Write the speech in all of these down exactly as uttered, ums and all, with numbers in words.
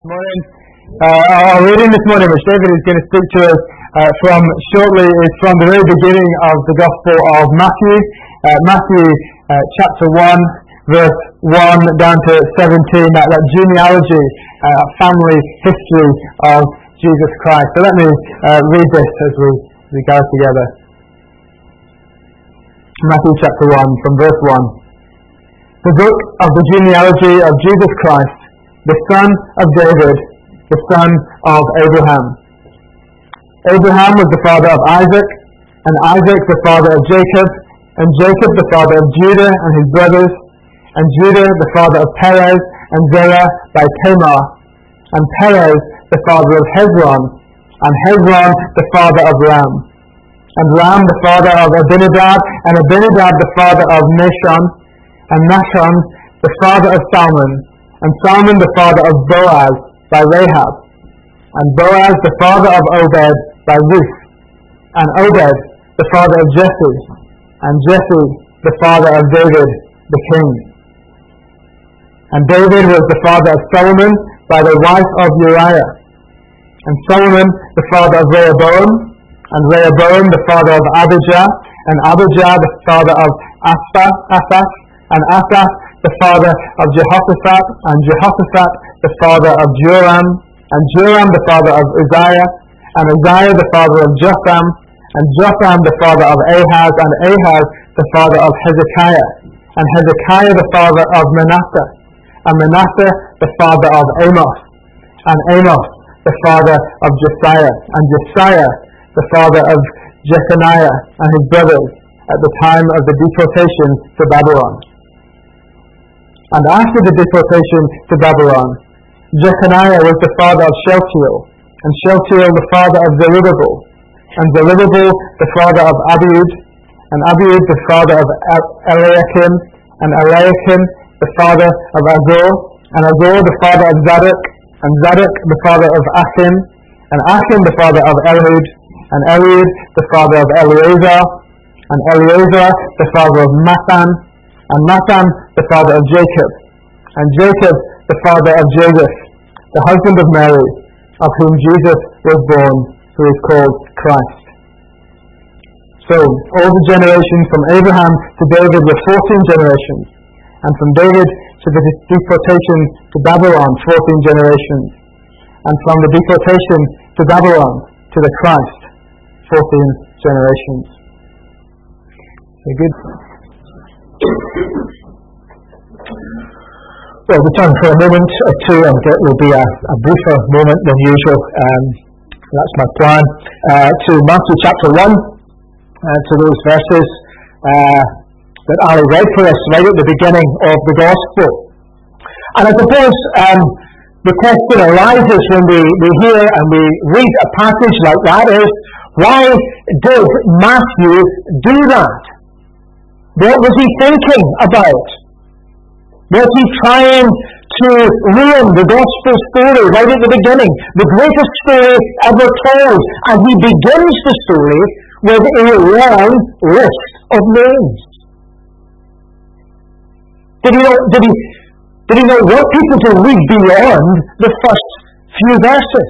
Morning. Uh, our reading this morning, which David is going to speak to us uh, from shortly, is from the very beginning of the Gospel of Matthew, uh, Matthew uh, chapter one, verse one down to seventeen, that, that genealogy, uh, family history of Jesus Christ. So let me uh, read this as we, as we gather together. Matthew chapter one, from verse one. The book of the genealogy of Jesus Christ, the son of David, the son of Abraham. Abraham was the father of Isaac, and Isaac the father of Jacob, and Jacob the father of Judah and his brothers, and Judah the father of Perez and Zerah by Tamar, and Perez the father of Hezron, and Hezron the father of Ram, and Ram the father of Abinadab, and Abinadab the father of Nahshon, and Nahshon the father of Salmon, and Salmon the father of Boaz by Rahab, and Boaz the father of Obed by Ruth, and Obed the father of Jesse, and Jesse the father of David the king. And David was the father of Solomon by the wife of Uriah, and Solomon the father of Rehoboam, and Rehoboam the father of Abijah, and Abijah the father of Asaph, Asaph and Asaph the father of Jehoshaphat, and Jehoshaphat the father of Joram, and Joram the father of Uzziah, and Uzziah the father of Jotham, and Jotham the father of Ahaz, and Ahaz the father of Hezekiah, and Hezekiah the father of Manasseh, and Manasseh the father of Amos, and Amos the father of Josiah, and Josiah the father of Jeconiah and his brothers at the time of the deportation to Babylon. And after the deportation to Babylon, Jeconiah was the father of Shealtiel, and Shealtiel the father of Zerubbabel, and Zerubbabel the father of Abiud, and Abiud the father of Eliakim, and Eliakim the father of Azor, and Azor the father of Zadok, and Zadok the father of Achim, and Achim the father of Eliud, and Eliud the father of Eleazar, and Eleazar the father of Mathan, and Mathan the father of Jacob, and Jacob the father of Joseph, the husband of Mary, of whom Jesus was born, who is called Christ. So, all the generations from Abraham to David were fourteen generations, and from David to the deportation to Babylon, fourteen generations, and from the deportation to Babylon to the Christ, fourteen generations. Very good. Well, we'll turn for a moment or two, and it will be a, a briefer moment than usual. Um, that's my plan. Uh, to Matthew chapter one, uh, to those verses uh, that Ali read for us right at the beginning of the Gospel. And I suppose um, the question arises when we, we hear and we read a passage like that is, why did Matthew do that? What was he thinking about? Was he trying to ruin the gospel story right at the beginning? The greatest story ever told. And he begins the story with a long list of names. Did he, know, did he, did he not want people to read beyond the first few verses?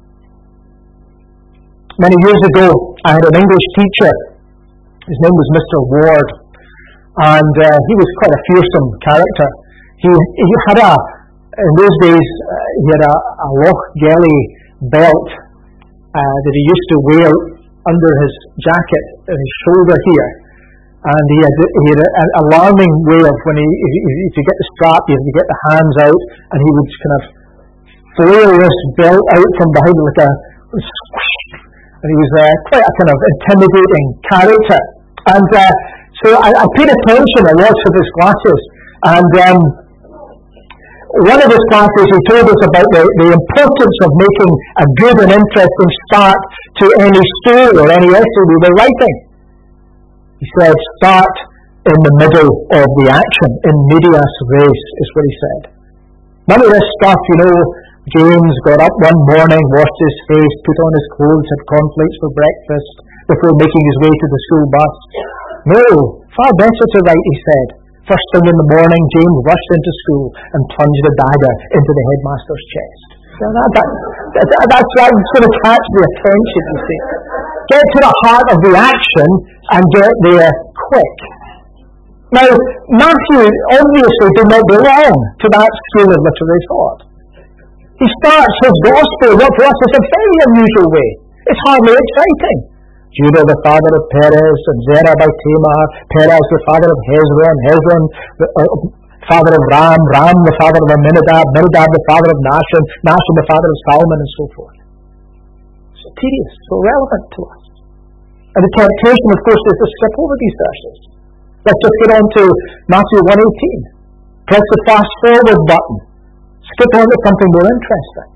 Many years ago, I had an English teacher. His name was Mister Ward. And uh, he was quite a fearsome character. He, he had a, in those days, uh, he had a, a Loch Gelly belt uh, that he used to wear under his jacket at his shoulder here. And he had, he had a, an alarming way of when he, if, if you get the strap, you have to get the hands out, and he would kind of flail this belt out from behind like a squish. And he was uh, quite a kind of intimidating character. And uh, So I, I paid attention to lots of his classes, and um, one of his classes he told us about the, the importance of making a good and interesting start to any story or any essay we were writing. He said, start in the middle of the action, in medias res, is what he said. None of this stuff, you know, James got up one morning, washed his face, put on his clothes, had cornflakes for breakfast, before making his way to the school bus. No, far better to write, he said. First thing in the morning, James rushed into school and plunged a dagger into the headmaster's chest. That, that, that, that, that's what's going to catch the attention, you see. Get to the heart of the action and get there quick. Now, Matthew obviously did not belong to that school of literary thought. He starts his gospel, what for us is a very unusual way. It's hardly exciting. Judah the father of Perez, and Zerah by Tamar, Perez the father of Hezron, Hezron the uh, father of Ram, Ram the father of Amminadab, Amminadab the father of Nashon, Nashon the father of Salmon, and so forth. So tedious, so relevant to us. And the temptation, of course, is to skip over these verses. Let's just get on to Matthew one eighteen. Press the fast forward button. Skip on to something more interesting.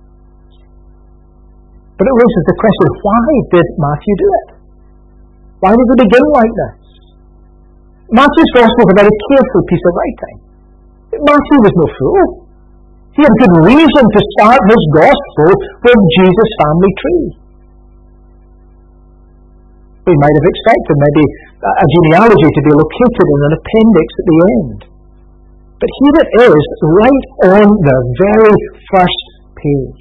But it raises the question, why did Matthew do it? Why did he begin like this? Matthew's Gospel is a very careful piece of writing. Matthew was no fool. He had good reason to start his Gospel with Jesus' family tree. We might have expected maybe a genealogy to be located in an appendix at the end. But here it is, right on the very first page.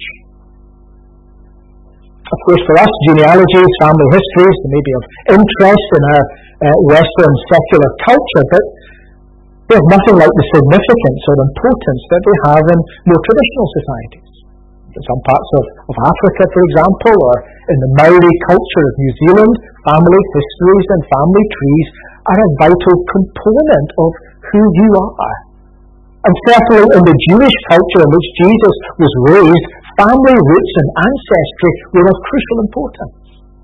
Of course, for us, genealogies, family histories, they may be of interest in our uh, Western secular culture, but they have nothing like the significance or importance that they have in more traditional societies. In some parts of, of Africa, for example, or in the Maori culture of New Zealand, family histories and family trees are a vital component of who you are. And certainly in the Jewish culture in which Jesus was raised, family roots and ancestry were of crucial importance.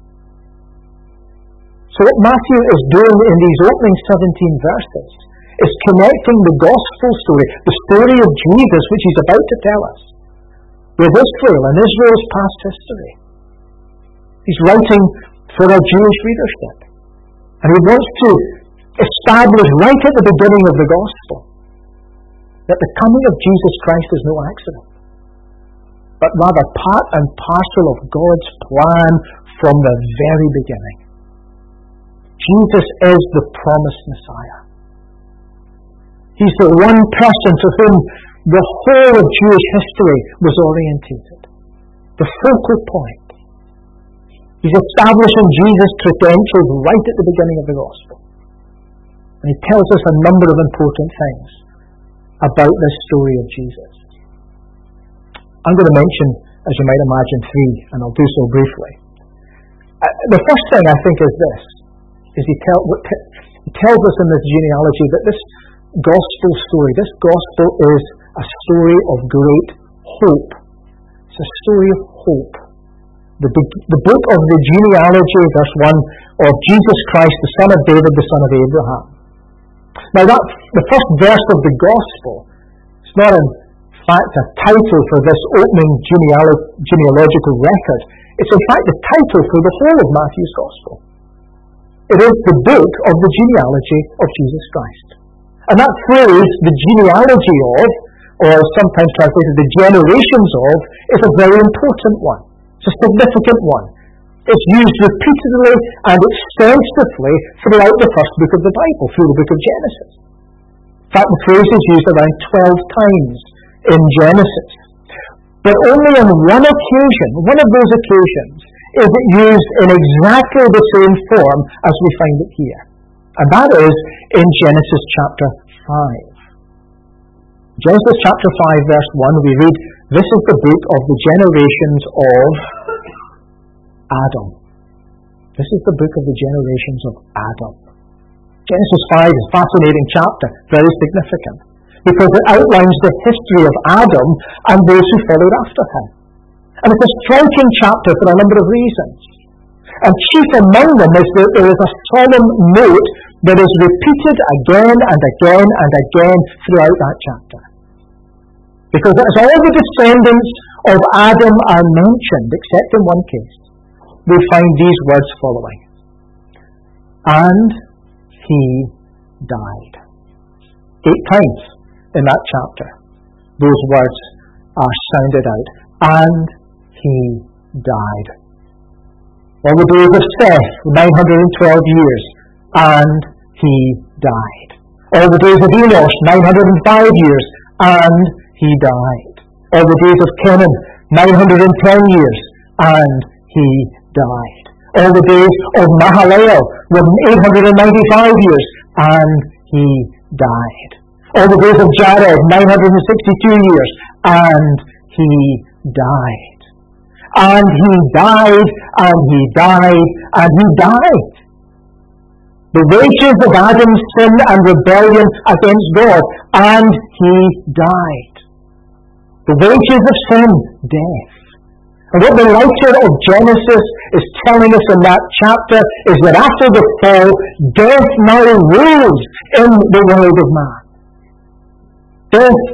So what Matthew is doing in these opening seventeen verses is connecting the gospel story, the story of Jesus, which he's about to tell us, with Israel and Israel's past history. He's writing for a Jewish readership. And he wants to establish right at the beginning of the gospel that the coming of Jesus Christ is no accident, but rather part and parcel of God's plan from the very beginning. Jesus is the promised Messiah. He's the one person to whom the whole of Jewish history was orientated. The focal point. He's establishing Jesus' credentials right at the beginning of the gospel. And he tells us a number of important things about this story of Jesus. I'm going to mention, as you might imagine, three, and I'll do so briefly. Uh, the first thing I think is this, is he, tell, he tells us in this genealogy that this gospel story, this gospel is a story of great hope. It's a story of hope. The, the book of the genealogy, verse one, of Jesus Christ, the son of David, the son of Abraham. Now that, the first verse of the gospel, it's not in fact a title for this opening genealo- genealogical record. It's in fact the title for the whole of Matthew's gospel. It is the book of the genealogy of Jesus Christ. And that phrase, the genealogy of, or sometimes translated the generations of, is a very important one. It's a significant one. It's used repeatedly and extensively throughout the first book of the Bible, through the book of Genesis. In fact, the phrase is used around twelve times in Genesis. But only on one occasion, one of those occasions, is it used in exactly the same form as we find it here. And that is in Genesis chapter five. Genesis chapter five, verse one, we read, "This is the book of the generations of Adam." This is the book of the generations of Adam. Genesis five is a fascinating chapter, very significant, because it outlines the history of Adam and those who followed after him. And it's a striking chapter for a number of reasons. And chief among them is that there is a solemn note that is repeated again and again and again throughout that chapter. Because as all the descendants of Adam are mentioned, except in one case, we find these words following. And he died. Eight times in that chapter, those words are sounded out. And he died. All the days of Seth, nine hundred twelve years, and he died. All the days of Enos, nine hundred five years, and he died. All the days of Kenan, nine hundred ten years, and he died. All the days of Mahalalel were eight hundred ninety-five years, and he died. All the days of Jared, nine hundred sixty-two years, and he died. And he died, and he died, and he died. The wages of Adam's sin and rebellion against God, and he died. The wages of sin, death. And what the writer of Genesis is telling us in that chapter is that after the fall, death now rules in the world of man. Death,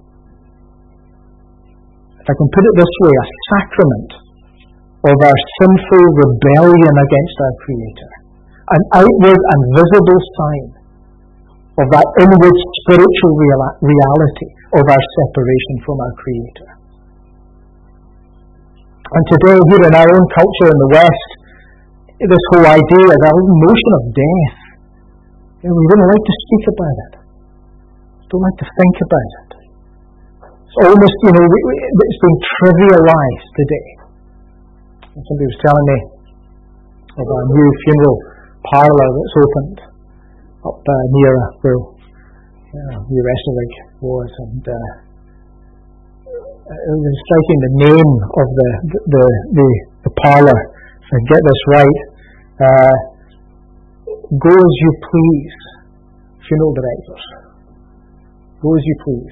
if I can put it this way, a sacrament of our sinful rebellion against our Creator. An outward and visible sign of that inward spiritual real- reality of our separation from our Creator. And today, here in our own culture in the West, this whole idea, the whole notion of death, you know, we don't like to speak about it. We don't like to think about it. It's almost, you know, it's been trivialized today. And somebody was telling me of a new funeral parlour that's opened up uh, near where uh, New Westlake was, and uh, it was striking the name of the the the, the parlour. So I get this right. Uh, Go as you please, funeral directors. Go as you please.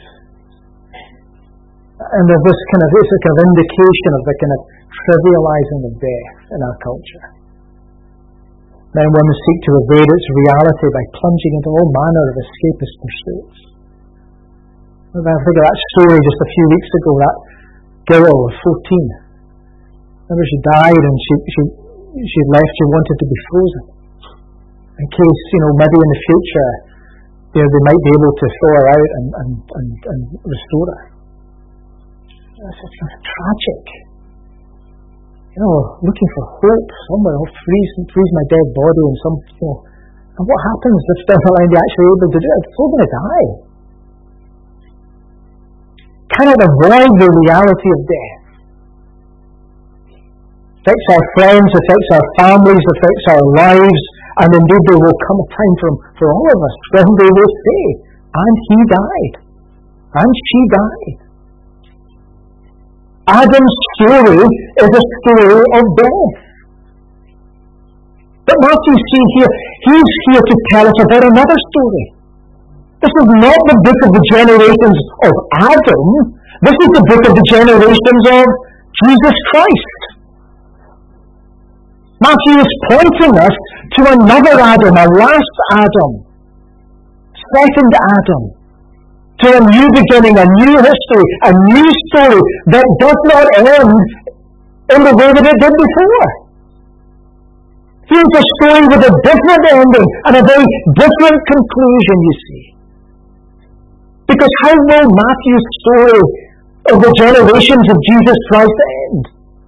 And there's this kind of it's a kind of indication of the kind of trivializing of death in our culture. Then one will seek to evade its reality by plunging into all manner of escapist pursuits. I think of that story just a few weeks ago, that girl of fourteen. Remember, she died and she she she left. She wanted to be frozen, in case, you know, maybe in the future, you know, they might be able to thaw her out and and and, and restore her. That's just tragic. You know, looking for hope somewhere. I'll freeze, freeze my dead body in some, you know. And what happens if down the line they're actually able to do it? They're still going to die. Cannot avoid the reality of death. Affects our friends, affects our families, affects our lives, and indeed there will come a time for, for all of us when they will say, and he died, and she died. Adam's story is a story of death. But Matthew, see here, he's here to tell us about another story. This is not the book of the generations of Adam. This is the book of the generations of Jesus Christ. Matthew is pointing us to another Adam, a last Adam, second Adam, to a new beginning, a new history, a new story that does not end in the way that it did before. Here's a story with a different ending and a very different conclusion, you see. Because how will Matthew's story of the generations of Jesus Christ end?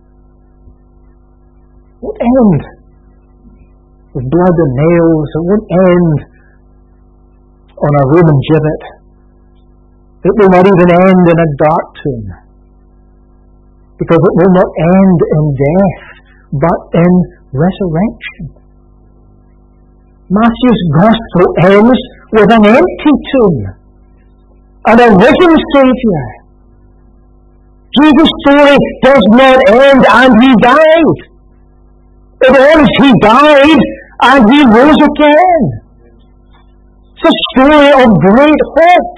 It won't end with blood and nails. It won't end on a Roman gibbet. It will not even end in a dark tomb. Because it will not end in death, but in resurrection. Matthew's Gospel ends with an empty tomb and a risen Saviour. Jesus' story does not end and he died. It ends, he died and he rose again. It's a story of great hope.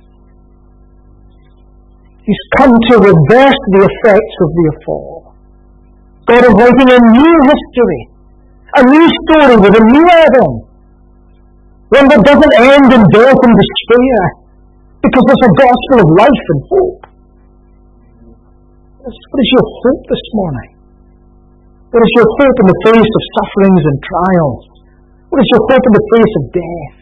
He's come to reverse the effects of the fall. God is writing a new history, a new story with a new Adam, one that doesn't end in death and despair, because it's a gospel of life and hope. What is your hope this morning? What is your hope in the face of sufferings and trials? What is your hope in the face of death?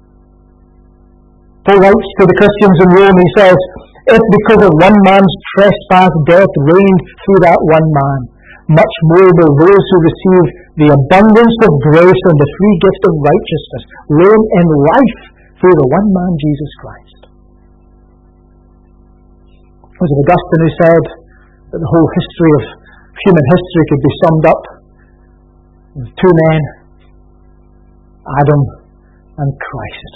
Paul writes to the Christians in Rome, he says, if because of one man's trespass death reigned through that one man, much more will those who receive the abundance of grace and the free gift of righteousness reign in life through the one man, Jesus Christ. It was Augustine who said, that the whole history of human history could be summed up with two men, Adam and Christ.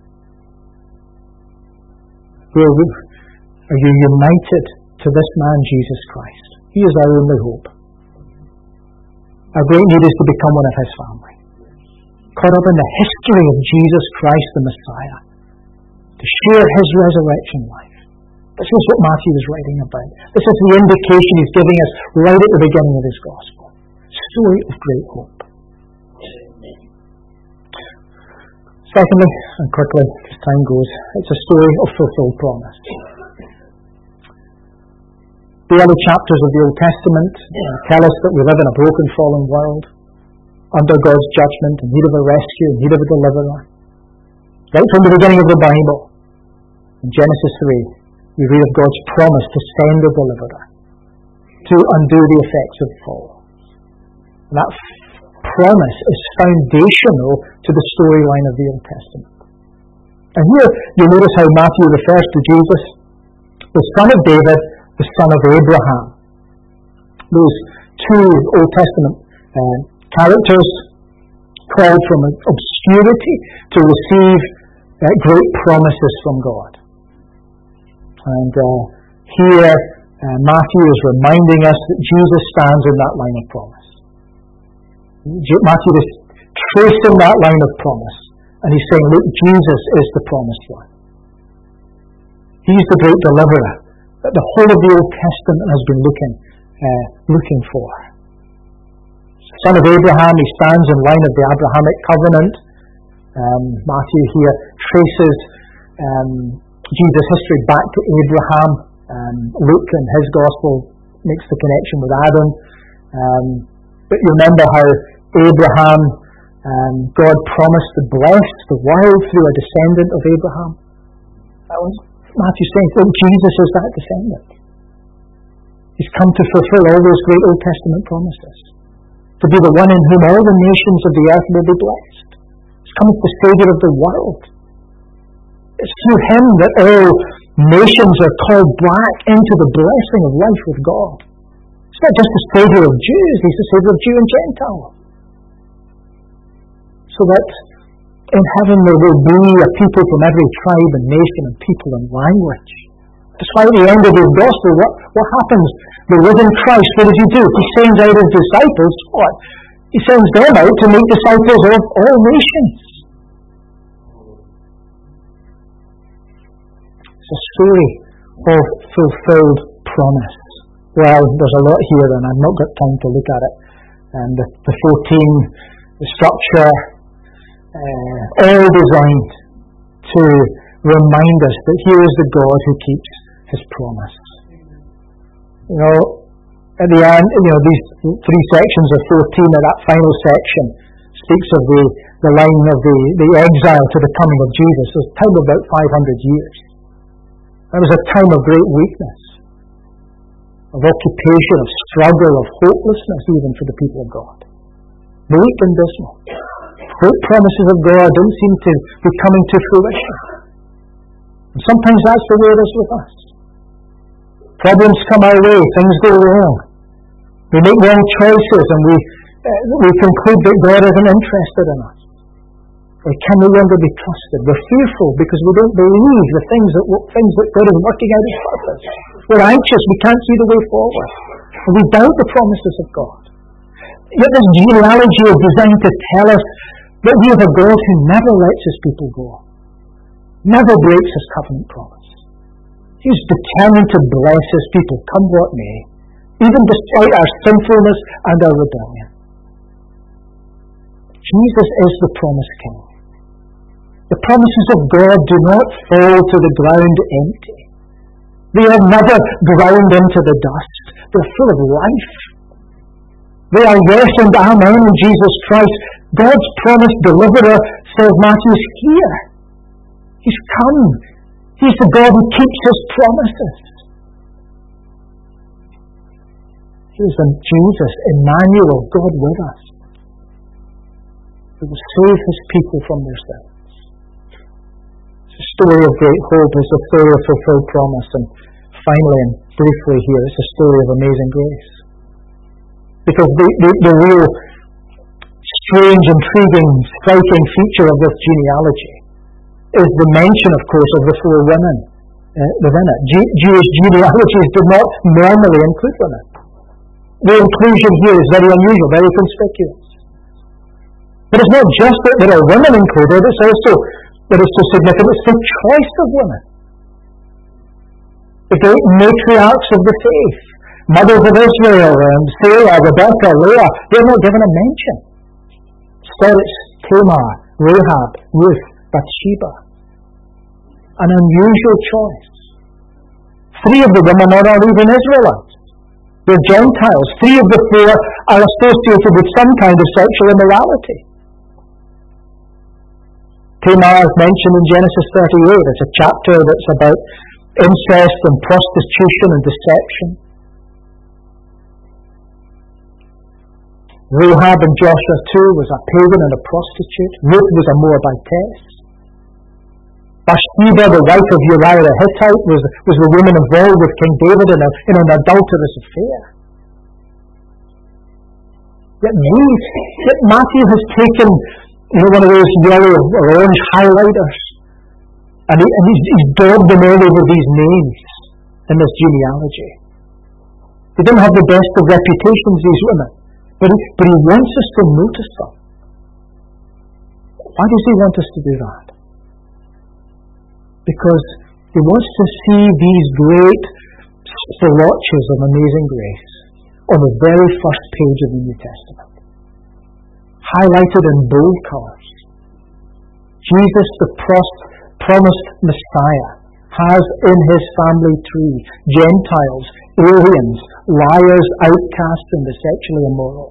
Where are you united to this man, Jesus Christ? He is our only hope. Our great need is to become one of his family, caught up in the history of Jesus Christ the Messiah, to share his resurrection life. This is what Matthew is writing about. This is the indication he's giving us right at the beginning of his gospel. Story of great hope. Secondly, and quickly, as time goes, it's a story of fulfilled promise. The early chapters of the Old Testament uh, tell us that we live in a broken, fallen world, under God's judgment, in need of a rescue, in need of a deliverer. Right from the beginning of the Bible, in Genesis three, we read of God's promise to send a deliverer, to undo the effects of the fall. And that f- promise is foundational to the storyline of the Old Testament. And here you'll notice how Matthew refers to Jesus, the son of David, the son of Abraham. Those two Old Testament uh, characters called from obscurity to receive uh, great promises from God. And uh, here uh, Matthew is reminding us that Jesus stands in that line of promise. Matthew is tracing that line of promise, and he's saying, look, Jesus is the promised one. He's the great deliverer that the whole of the Old Testament has been looking uh, looking for. Son of Abraham, he stands in line of the Abrahamic covenant. Um, Matthew here traces um, Jesus' history back to Abraham. Um, Luke in his gospel makes the connection with Adam. Um, but you remember how Abraham, um, God promised to bless the world through a descendant of Abraham. That was Matthew saying, oh, Jesus is that descendant. He's come to fulfill all those great Old Testament promises, to be the one in whom all the nations of the earth will be blessed. He's come as the Saviour of the world. It's through him that all nations are called back into the blessing of life with God. He's not just the Saviour of Jews, he's the Saviour of Jew and Gentile. So that in heaven there will be a people from every tribe and nation and people and language. That's why at the end of his gospel, what, what happens? The risen Christ, what does he do? He sends out his disciples. What? He sends them out to make disciples of all nations. It's a story of fulfilled promise. Well, there's a lot here and I've not got time to look at it. And the, the fourteen, the structure, uh, all designed to remind us that here is the God who keeps his promise. You know, at the end, you know, these three sections of fourteen, and that final section speaks of the, the line of the, the exile to the coming of Jesus. It was a time of about five hundred years. It was a time of great weakness, of occupation, of struggle, of hopelessness even for the people of God. Bleak and dismal. Great promises of God don't seem to be coming to fruition. And sometimes that's the way it is with us. Problems come our way, things go wrong. We make wrong choices and we uh, we conclude that God isn't interested in us. We can no longer be trusted. We're fearful because we don't believe the things that things that God is working out his purpose. We're anxious, we can't see the way forward. And we doubt the promises of God. Yet this genealogy is designed to tell us that we have a God who never lets his people go, never breaks his covenant promise. He's determined to bless his people, come what may, even despite our sinfulness and our rebellion. Jesus is the promised King. The promises of God do not fall to the ground empty. They are never ground into the dust. They're full of life. They are yes and amen in Jesus Christ. God's promised deliverer, says Matthew, is here. He's come. He's the God who keeps his promises. Here's the Jesus, Emmanuel, God with us, who will save his people from their sins. It's a story of great hope. It's a story of fulfilled promise. And finally and briefly here, it's a story of amazing grace. Because the, the, the real strange, intriguing, striking feature of this genealogy is the mention, of course, of the four women uh, within it. Jew- Jewish genealogies did not normally include women. The inclusion here is very unusual, very conspicuous. But it's not just that there are women included, it's also that it's so significant, it's the choice of women. The great matriarchs of the faith, mothers of Israel, and Sarah, Rebecca, Leah, they're not given a mention. Instead it's Tamar, Rahab, Ruth, Bathsheba. An unusual choice. Three of the women are not even Israelites. They're Gentiles. Three of the four are associated with some kind of sexual immorality. Tamar is mentioned in Genesis thirty-eight. It's a chapter that's about incest and prostitution and deception. Rahab in Joshua two was a pagan and a prostitute. Ruth was a Moabitess. Bathsheba, the wife of Uriah the Hittite, was, was the woman involved with King David in, a, in an adulterous affair. Yet these, yet Matthew has taken, you know, one of those yellow or orange highlighters, and, he, and he's, he's daubed them all over these names in this genealogy. They didn't have the best of reputations, these women, but he, but he wants us to notice them. Why does he want us to do that? Because he wants to see these great splotches of amazing grace on the very first page of the New Testament, highlighted in bold colours. Jesus, the pros- promised Messiah, has in his family tree Gentiles, aliens, liars, outcasts, and the sexually immoral.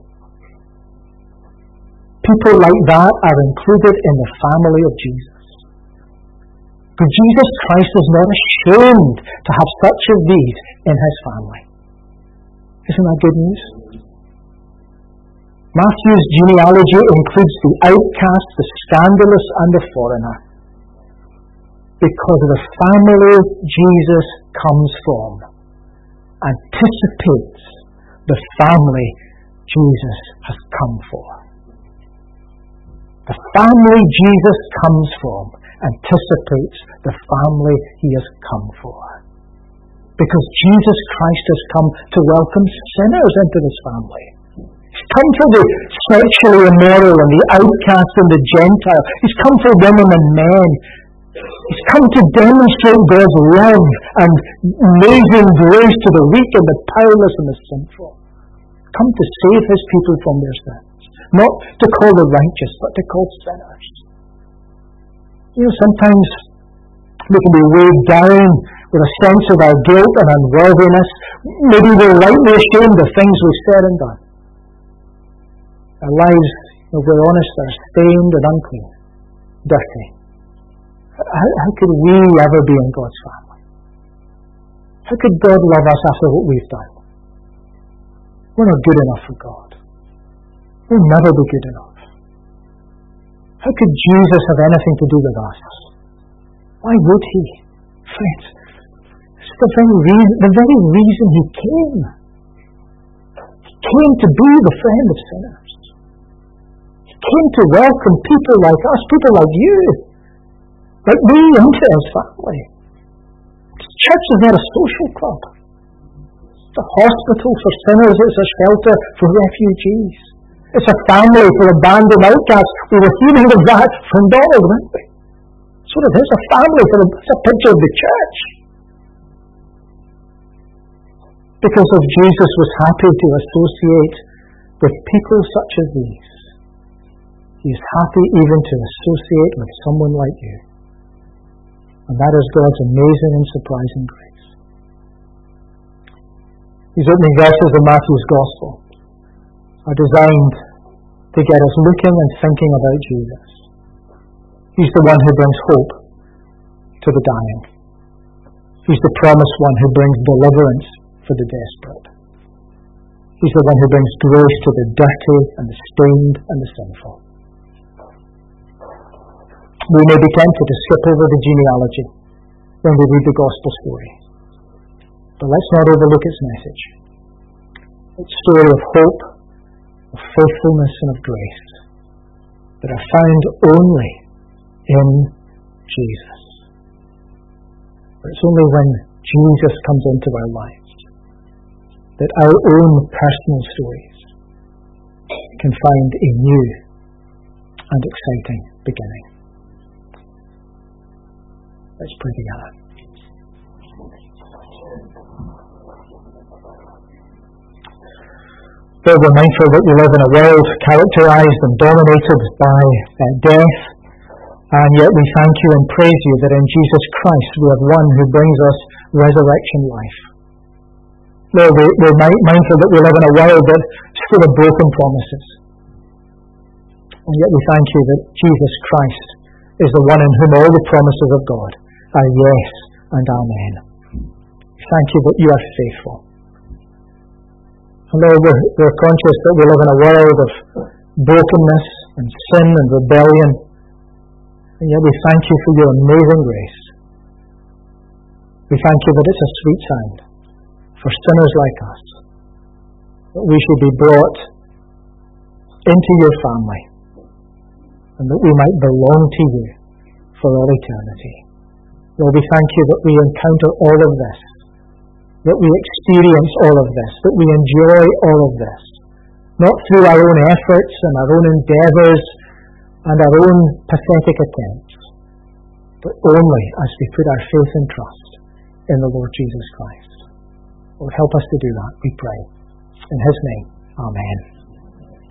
People like that are included in the family of Jesus. But Jesus Christ is not ashamed to have such of these in his family. Isn't that good news? Matthew's genealogy includes the outcast, the scandalous, and the foreigner, because the family Jesus comes from anticipates the family Jesus has come for. The family Jesus comes from anticipates the family he has come for. Because Jesus Christ has come to welcome sinners into his family. He's come for the sexually immoral and the outcast and the Gentile. He's come for women and men. He's come to demonstrate God's love and amazing grace to the weak and the powerless and the sinful. Come to save his people from their sins. Not to call the righteous, but to call sinners. You know, sometimes we can be weighed down with a sense of our guilt and unworthiness. Maybe we're rightly ashamed of things we've said and done. Our lives, if we're honest, are stained and unclean, dirty. How, how could we ever be in God's family? How could God love us after what we've done? We're not good enough for God. We'll never be good enough. How could Jesus have anything to do with us? Why would he? Friends, it's the very reason, the very reason he came. He came to be the friend of sinners. He came to welcome people like us, people like you, like me, into his family. The church is not a social club. It's a hospital for sinners. It's a shelter for refugees. It's a family for abandoned outcasts. We were hearing of that from Donald, weren't we? That's what it is, a family. For a, it's a picture of the church. Because if Jesus was happy to associate with people such as these, he is happy even to associate with someone like you. And that is God's amazing and surprising grace. These opening verses of Matthew's Gospel are designed to get us looking and thinking about Jesus. He's the one who brings hope to the dying. He's the promised one who brings deliverance for the desperate. He's the one who brings grace to the dirty and the stained and the sinful. We may be tempted to skip over the genealogy when we read the Gospel story. But let's not overlook its message. Its story of hope, of faithfulness and of grace that are found only in Jesus. For it's only when Jesus comes into our lives that our own personal stories can find a new and exciting beginning. Let's pray together. Lord, we're mindful that we live in a world characterized and dominated by uh, death, and yet we thank you and praise you that in Jesus Christ we have one who brings us resurrection life. Lord, we, we're mindful that we live in a world that's full of broken promises, and yet we thank you that Jesus Christ is the one in whom all the promises of God are yes and amen. Thank you that you are faithful. And Lord, we're, we're conscious that we live in a world of brokenness and sin and rebellion, and yet we thank you for your amazing grace. We thank you that it's a sweet sound for sinners like us, that we should be brought into your family, and that we might belong to you for all eternity. Lord, we thank you that we encounter all of this, that we experience all of this, that we enjoy all of this, not through our own efforts and our own endeavours and our own pathetic attempts, but only as we put our faith and trust in the Lord Jesus Christ. Lord, help us to do that, we pray. In his name, amen.